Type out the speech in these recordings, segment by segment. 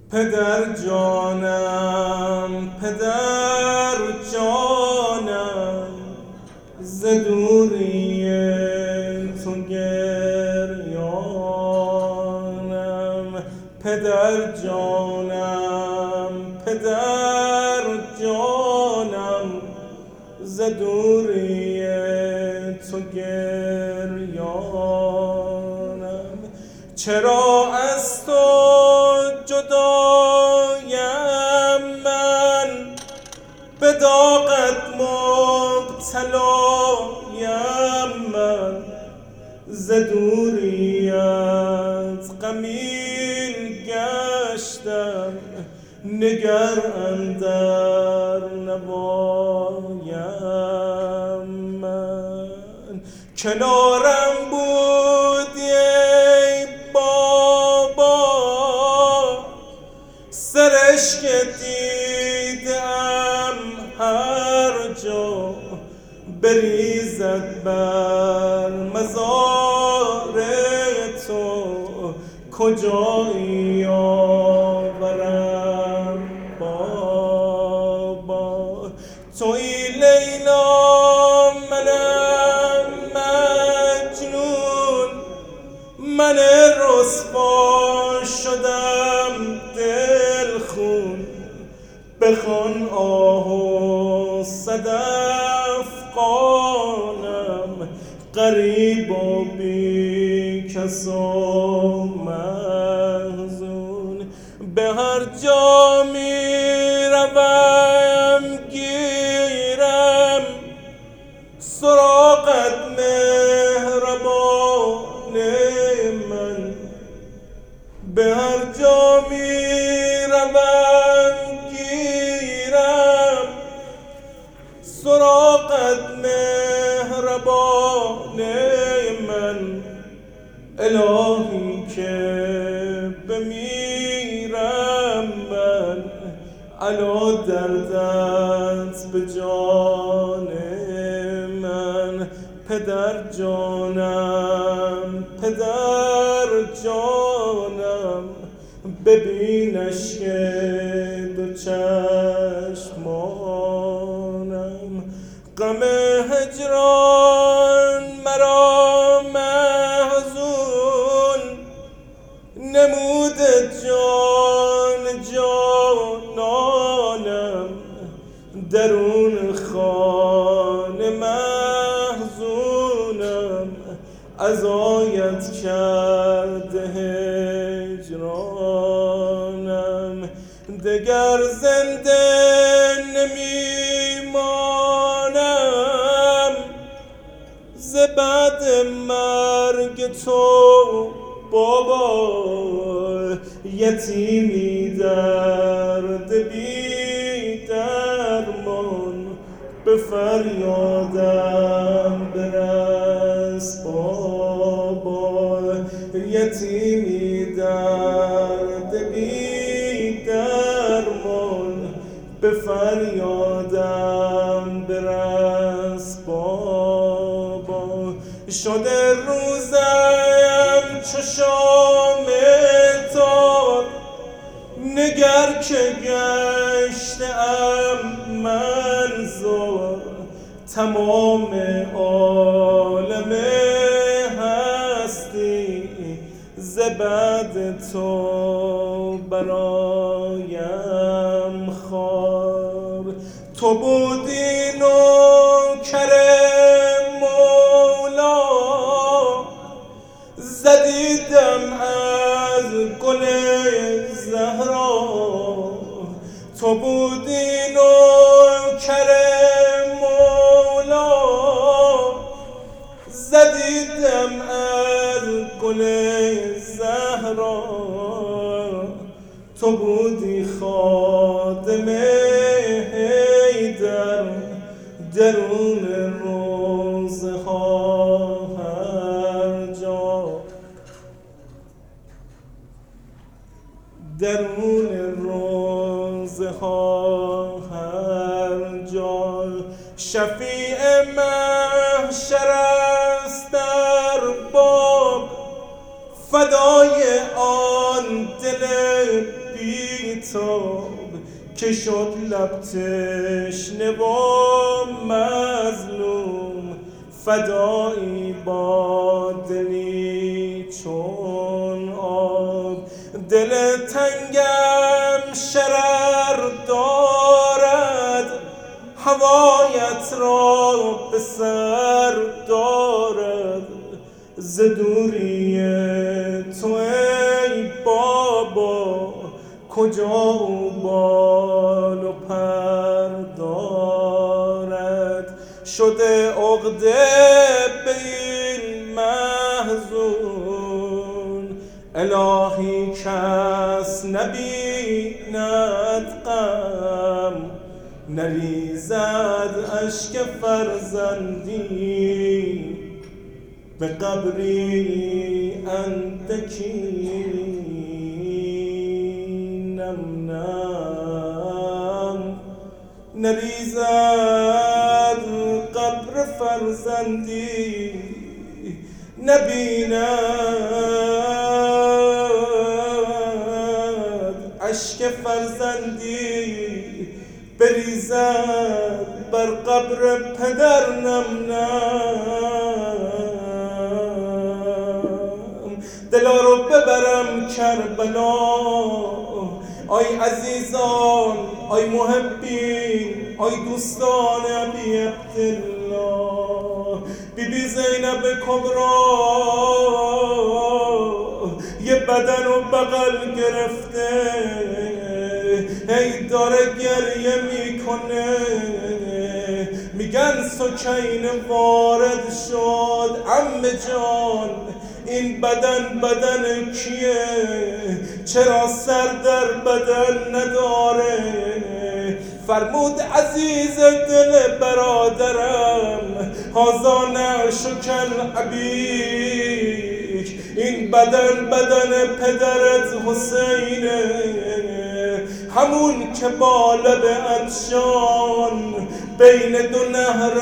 پدر جانم پدر جانم ز دوری تو گریانم. پدر جانم پدر جانم ز دوری تو گریانم. چرا از تو جدایم من، به داغت مبتلایم من، ز دوریت غمین گشتم، نگر اندر نوایم من. کنارم بودی ای بابا، سرشک دیدم هر جا، بریزد بر مزار تو، کجایی آورم بابا. توی لیلا منم مجنون، من رسوا شدم دلخون، بخوان آه و صدف قانم، غریب و بی کس و محزون. به هر جا می روم گیرم سراغت مهربان من. به هر جا می روم گیرم سراغت مهربان من. الهی که بمیرم من، علا دردت به جان من. پدر جانم پدر جانم، ببینش که دو چشمانم. غم هجران مرا محزون نموده جان جانانم، درون خانه محزونم، عزایت کرده هجرانم. دگر زنده نمیمانم، ز بعد مرگ تو بابا، یتیمی درد بی درمان، به فریادم برس بابا. یتیمی درد بی درمان، به فریادم برس بابا. شده روزم چو شام تار، نگر که گشتم من زار، تمام عالم هستی ز بعد تو برایم خوار. تو بودی نوکر مولا، زدیدم از گل زهرا. تو بودی نوکر مولا، زدیدم از گل زهرا. تو بودی خادم حیدر، درون روزه ها هر جا، درون روزه ها هر جا. شفیع محشر است در باب، فدای آن دل بی بیتاب که شد لب تشنه و مظلوم، فدایی با دلی چون آب. دل تنگم شرر دارد، هوایت را به سر دارد. ز دوری تو ای بابا کجا او بال و پر دارد. شده عقده به این محزون، الهی کس نبیند غم، نریزد اشک فرزندی به قبری اندکی نم نم. نریزد قبر فرزندی نبیند اشک فرزندی، بریزد بر قبر پدر نم نم. دلا رو ببرم کربلا، آی عزیزان، آی محبین، آی دوستان ابی عبدالله. بی زینب کبرا یه بدن و بغل گرفته، هی داره گریه میکنه. میگن سکینه وارد شد. عم جان این بدن کیه؟ چرا سر در بدن نداره؟ فرمود عزیز دل برادرم، هازا نشکل ابیک، این بدن پدرت حسینه، همون که با لب عطشان بین دو نهر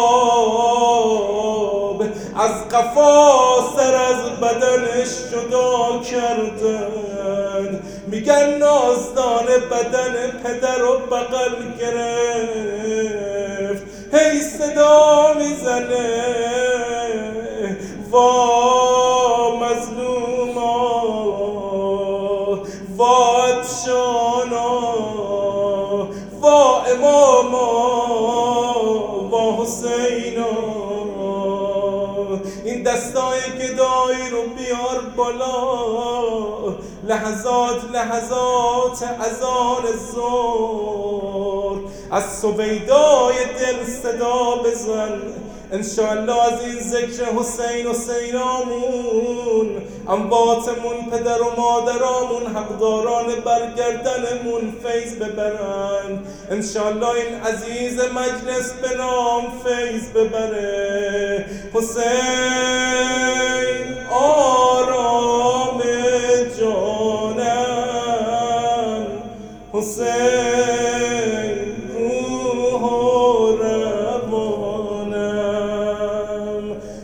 آب از قفا سر از بدنش جدا کردن. میگن نازدان بدن پدر و بغل گرفت، هی صدا میزنه وا مظلوما، وا عطشانا، وا اماما، وا حسینا. این دستای گدایی رو بیار بالا، لحظات اذان ظهر از سویدای دل صدا بزن. انشاءالله از این ذکر حسین و حسینامون، امواتمون، پدر و مادرامون، حقداران برگردنمون فیض ببرن. انشاءالله این عزیز مجلس به نام فیض ببره. حسین آرام جانم، حسین روح و روانم،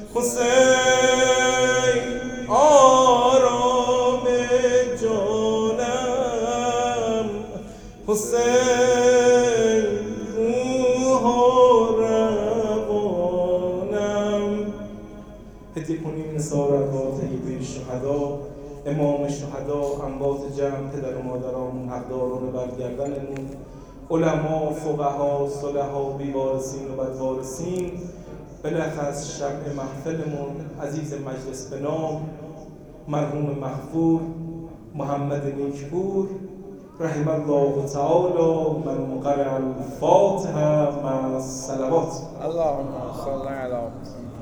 حسین آرام جانم، حسین روح و روانم. هدیه کنیم نثارت طیبه شهدا، امام شهدا، اموات جمع، پدر و مادرامون، حقداران برگردنمون، علما، فقها، صلحا، بیوارثین و بدوارثین، بلخص شب محفلمون عزیز مجلس به نام مرحوم مغفور محمد نیکپور رحم الله تعالی من قرأ الفاتحه مع الصلوات. اللهم صل علی محمد.